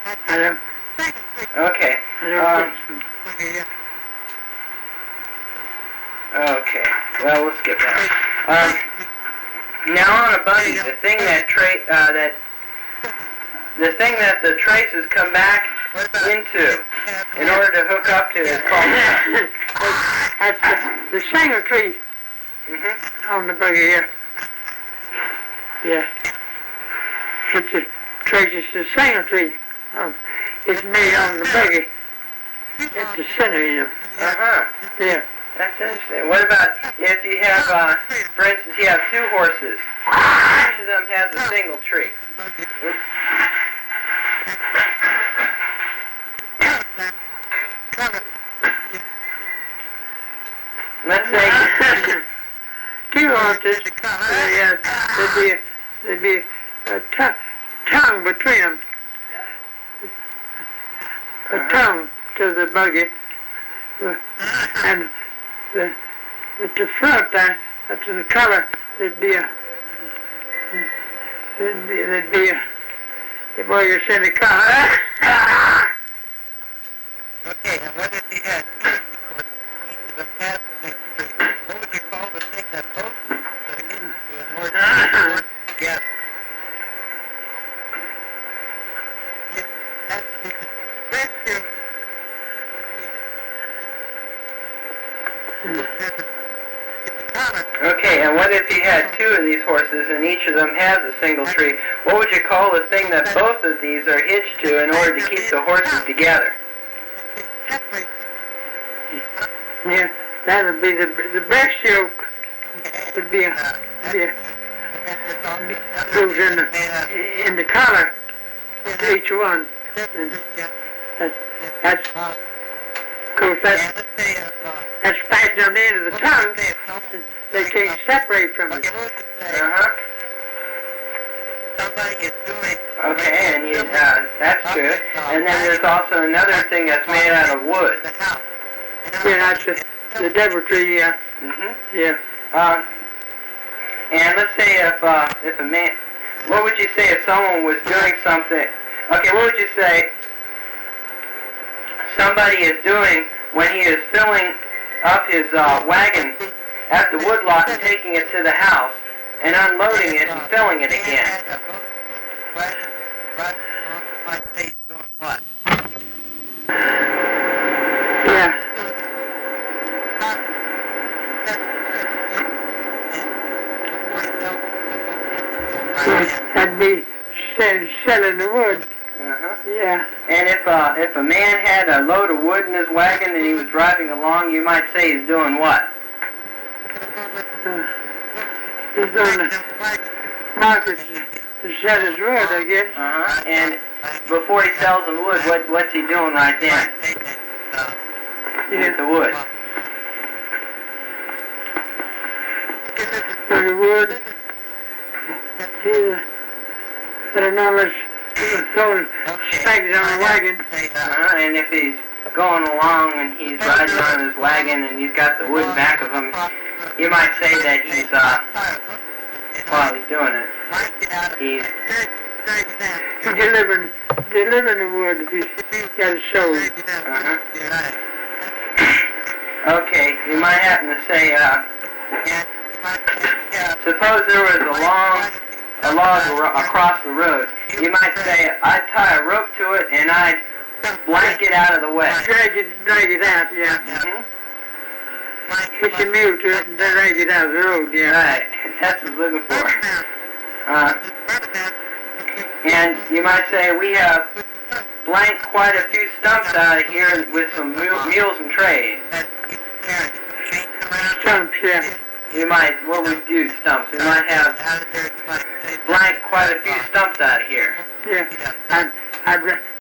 I don't. Okay. I don't think so. Okay. Well, we'll skip that. Now on a buggy, the thing that the traces come back into in order to hook up to is called That's the single tree on the buggy here. Yeah. It's a traces the single tree. It's made on the buggy. At the center, you know. Yeah. That's interesting. What about if you have, for instance, you have two horses. Each of them has a single tree. Oops. Let's say two horses. There'd be a tongue between them. A tongue to the buggy. And at the front there, to the collar, there'd be a, well, you're saying the collar. Okay, and what if you had two horses, each of them has the same tree? What would you call the thing that both are hitched to in order to work together? Okay, and what if you had two of these horses and each of them has a single tree? What would you call the thing that both of these are hitched to in order to keep the horses together? Yeah, that would be the best yoke. Would be goes in the collar to each one. And that's of course that's fastened on the end of the tongue. They can't separate from it. Okay, and that's good. And then there's also another thing that's made out of wood. Yeah, that's the devil tree. Yeah. Yeah. And let's say if a man, what would you say if someone was doing something? Okay, what would you say somebody is doing when he is filling up his wagon at the woodlot and taking it to the house and unloading it and filling it again? Yeah. That'd be selling the wood. Yeah. And if a man had a load of wood in his wagon and he was driving along, you might say he's doing what? He's doing the market to sell his wood, I guess. And before he sells the wood, what's he doing right then? With the wood. For the wood, I don't know, let's throwing spikes on the wagon. And if he's going along and he's riding on his wagon and he's got the wood back of him, you might say that he's, while he's doing it, he's delivering the wood if he's got it sold. Okay, you might happen to say, suppose there was a log across the road. You might say, I'd tie a rope to it and I'd blank it out of the way. Drag it out, yeah. Hitch a mule to it and drag it out of the road, yeah. Right, that's what I was looking for. And you might say, we have blanked quite a few stumps out of here with some mules and trays. Stumps, yeah. You might, what would we do, stumps? We might have blanked quite a few stumps out of here. Yeah, I'd